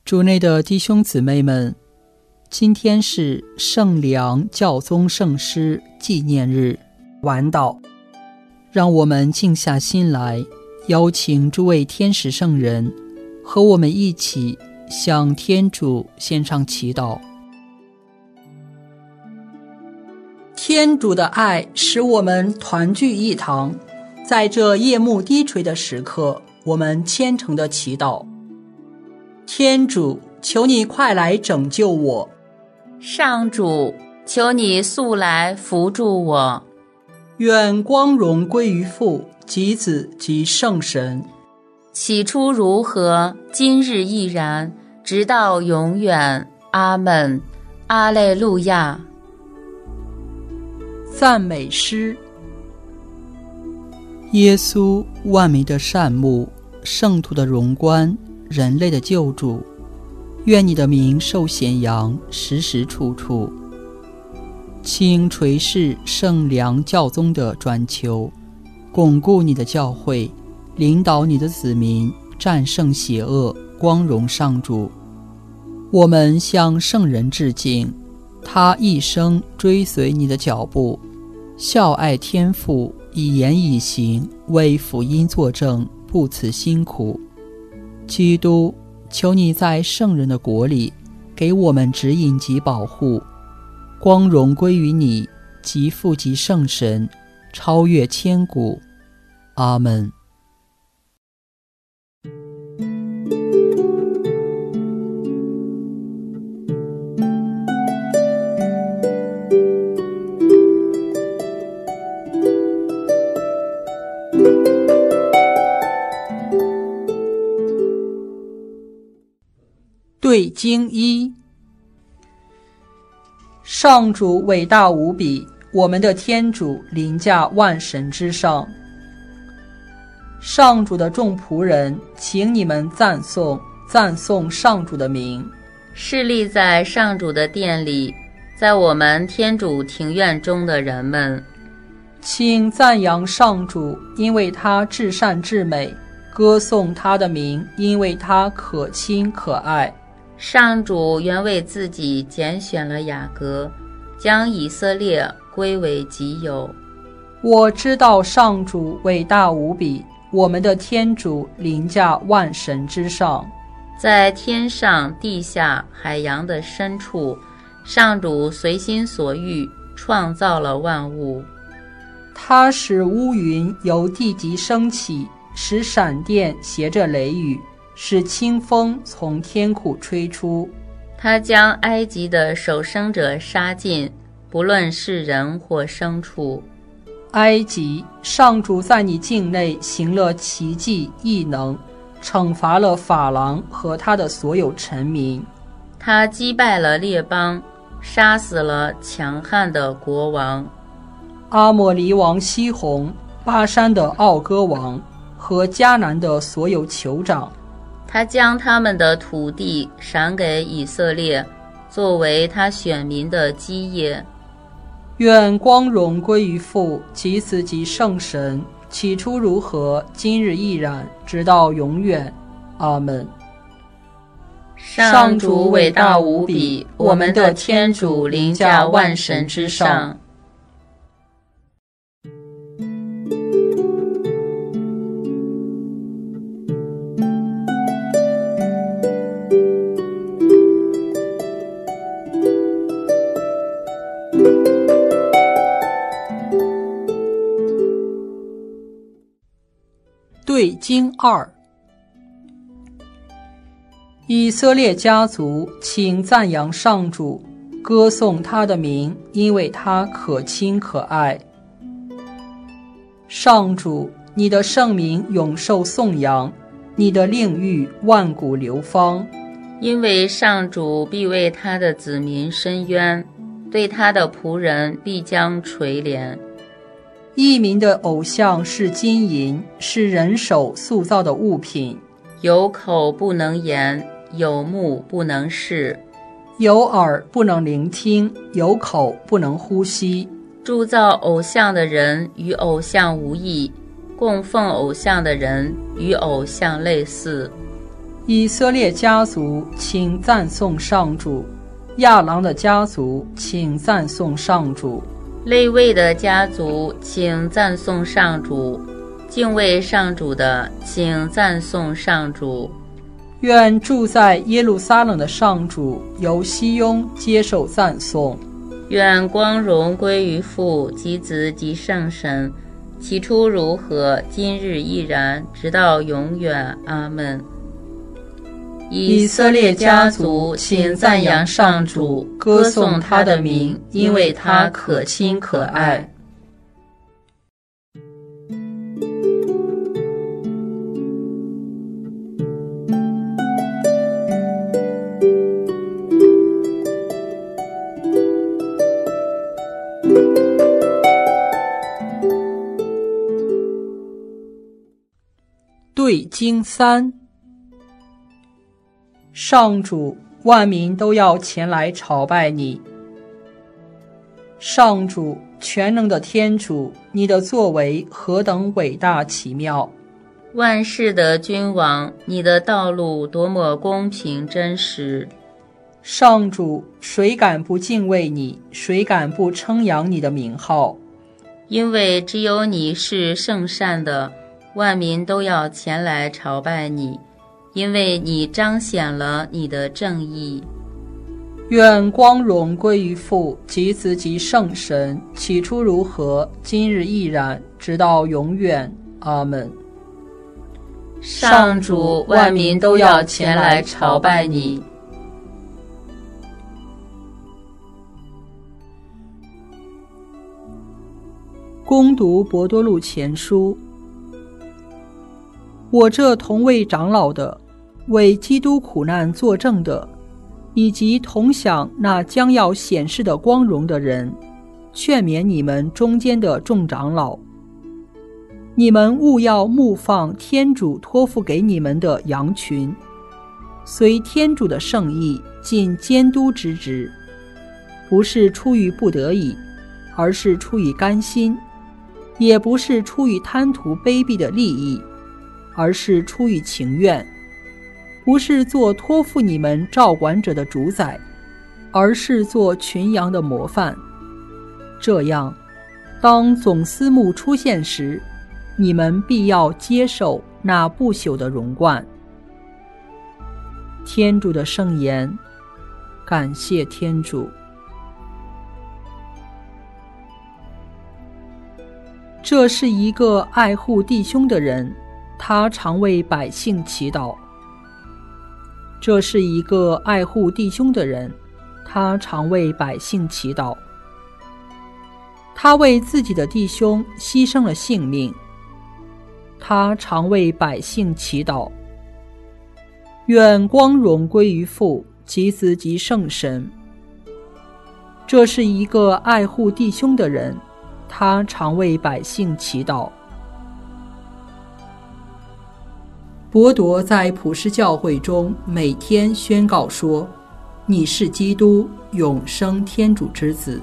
主内的弟兄姊妹们，今天是圣良教宗圣师纪念日，晚祷。让我们静下心来，邀请诸位天使圣人和我们一起向天主献上祈祷。天主的爱使我们团聚一堂，在这夜幕低垂的时刻，我们虔诚的祈祷。天主，求你快来拯救我。 上主，求你速来扶助我。 愿光荣归于父及子及圣神。 起初如何，今日亦然，直到永远。阿们。阿肋路亚。 赞美诗。耶稣，万民的善牧，圣徒的荣冠，人类的救主，愿你的名受显扬，时时处处。请垂视圣良教宗的转求，巩固你的教会，领导你的子民，战胜邪恶，光荣上主。我们向圣人致敬，他一生追随你的脚步，孝爱天父，以言以行，为福音作证，不辞辛苦。基督，求你在圣人的国里给我们指引及保护，光荣归于你，及父及圣神，超越千古。阿们。对经一。上主伟大无比，我们的天主凌驾万神之上。上主的众仆人，请你们赞颂上主的名。 侍立在上主的殿里，在我们天主庭院中的人们， 请赞扬上主，因为他至善至美，歌颂他的名，因为他可亲可爱。 上主原为自己拣选了雅各，将以色列归为己有。 我知道上主伟大无比，我们的天主凌驾万神之上。 在天上地下海洋的深处，上主随心所欲创造了万物。 他使乌云由地极升起，使闪电携着雷雨，使清风从天苦吹出。 他将埃及的守生者杀尽，不论是人或牲畜。 埃及，上主在你境内行了奇迹异能，惩罚了法郎和他的所有臣民。 他击败了列邦，杀死了强悍的国王。 阿摩黎王西宏，巴山的奥戈王和迦南的所有酋长。 他将他们的土地赏给以色列，作为他选民的基业。 愿光荣归于父及子及圣神，起初如何，今日亦然，直到永远。阿们。 上主伟大无比，我们的天主凌驾万神之上。 对经二。以色列家族，请赞扬上主，歌颂他的名，因为他可亲可爱。上主，你的圣名永受颂扬，你的令谕万古流芳。 因为上主必为他的子民伸冤，对他的仆人必将垂怜。 异民的偶像是金银，是人手塑造的物品。 有口不能言，有目不能视， 有耳不能聆听，有口不能呼吸。 铸造偶像的人与偶像无异，供奉偶像的人与偶像类似。 以色列家族，请赞颂上主；亚郎的家族，请赞颂上主； 利未的家族，请赞颂上主；敬畏上主的，请赞颂上主。 愿住在耶路撒冷的上主由西雍接受赞颂。 愿光荣归于父及子及圣神，起初如何，今日亦然，直到永远。阿们。以色列家族，请赞扬上主，歌颂他的名，因为他可亲可爱。 对经3。上主，万民都要前来朝拜你。上主，全能的天主，你的作为何等伟大奇妙！ 万世的君王，你的道路多么公平真实！ 上主，谁敢不敬畏你？谁敢不称扬你的名号？ 因为只有你是圣善的，万民都要前来朝拜你，因为你彰显了你的正义。 愿光荣归于父及子及圣神，起初如何，今日亦然，直到永远。阿们。 上主，万民都要前来朝拜你。 恭读伯多禄前书。我这同为长老的，为基督苦难作证的，以及同享那将要显示的光荣的人，劝勉你们中间的众长老，你们务要牧放天主托付给你们的羊群，随天主的圣意尽监督之职，不是出于不得已，而是出于甘心，也不是出于贪图卑鄙的利益，而是出于情愿，不是做托付你们照管者的主宰，而是做群羊的模范。这样，当总司牧出现时，你们必要接受那不朽的荣冠。天主的圣言，感谢天主。这是一个爱护弟兄的人，他常为百姓祈祷。这是一个爱护弟兄的人，他常为百姓祈祷。他为自己的弟兄牺牲了性命，他常为百姓祈祷。愿光荣归于父及子及圣神。这是一个爱护弟兄的人，他常为百姓祈祷。伯铎在普世教会中每天宣告说：你是基督，永生天主之子。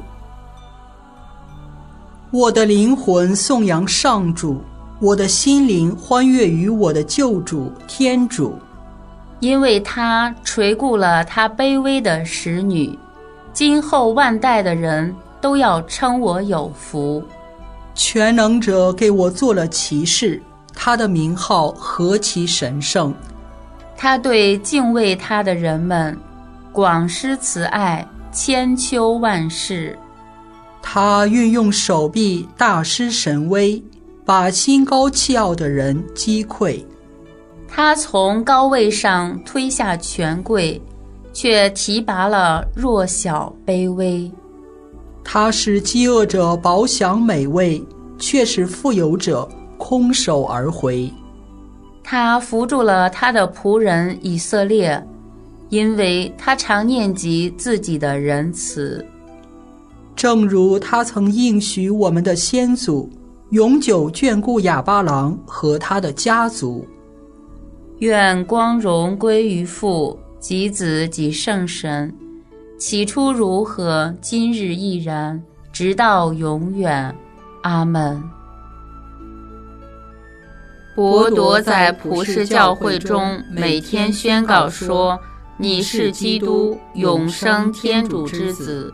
我的灵魂颂扬上主，我的心灵欢悦于我的救主天主， 因为他垂顾了他卑微的使女，今后万代的人都要称我有福。 全能者给我做了骑士，他的名号何其神圣！ 他对敬畏他的人们广施慈爱，千秋万世。 他运用手臂大施神威，把心高气傲的人击溃。 他从高位上推下权贵，却提拔了弱小卑微。 他使饥饿者饱享美味，却使富有者空手而回。 他扶助了他的仆人以色列，因为他常念及自己的仁慈。 正如他曾应许我们的先祖，永久眷顾亚巴郎和他的家族。 愿光荣归于父及子及圣神，起初如何，今日亦然，直到永远。阿们。 伯铎在普世教会中每天宣告说，你是基督，永生天主之子。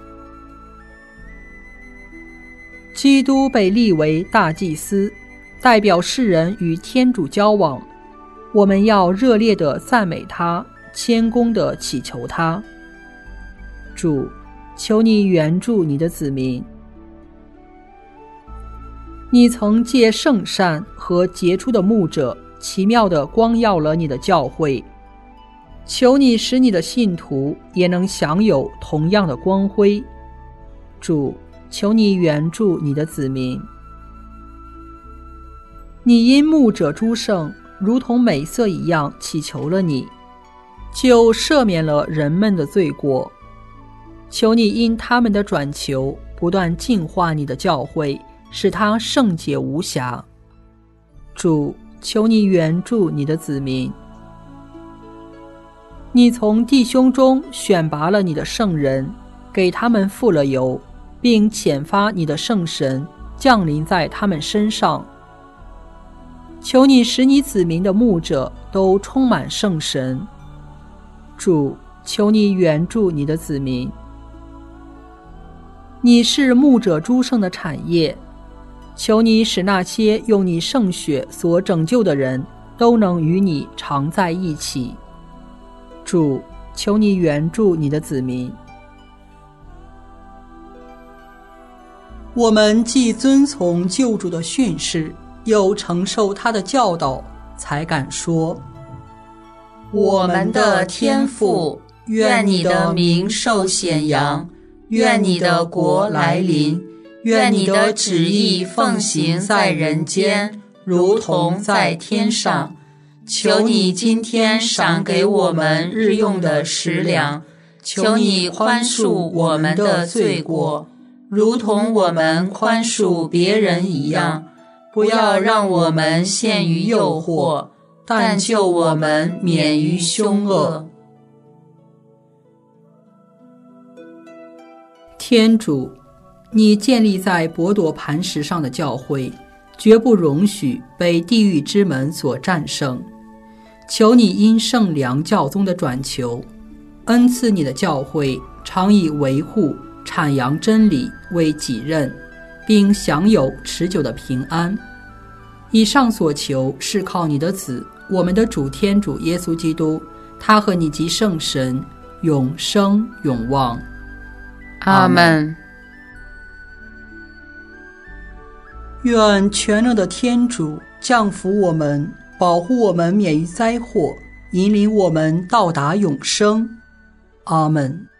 基督被立为大祭司，代表世人与天主交往。我们要热烈地赞美他，谦恭地祈求他。主，求你援助你的子民。你曾借圣善和杰出的牧者，奇妙地光耀了你的教会。求你使你的信徒也能享有同样的光辉。主，求你援助你的子民。你因牧者诸圣如同美色一样祈求了你，就赦免了人们的罪过。求你因他们的转求不断净化你的教会，使它圣洁无瑕。主，求你援助你的子民。你从弟兄中选拔了你的圣人，给他们付了油，并遣发你的圣神降临在他们身上。求你使你子民的牧者都充满圣神。主，求你援助你的子民。你是牧者诸圣的产业，求你使那些用你圣血所拯救的人都能与你常在一起。主，求你援助你的子民。我们既遵从救主的训示，又承受他的教导，才敢说： 我们的天父，愿你的名受显扬，愿你的国来临，愿你的旨意奉行在人间，如同在天上。求你今天赏给我们日用的食粮，求你宽恕我们的罪过，如同我们宽恕别人一样。不要让我们陷于诱惑，但救我们免于凶恶。 天主，你建立在伯铎磐石上的教会，绝不容许被地狱之门所战胜。求你因圣良教宗的转求，恩赐你的教会常以维护、阐扬真理为己任，并享有持久的平安。以上所求是靠你的子，我们的主天主耶稣基督，他和你及圣神永生永旺。 阿们。 愿全能的天主降福我们，保护我们免于灾祸，引领我们到达永生。阿们。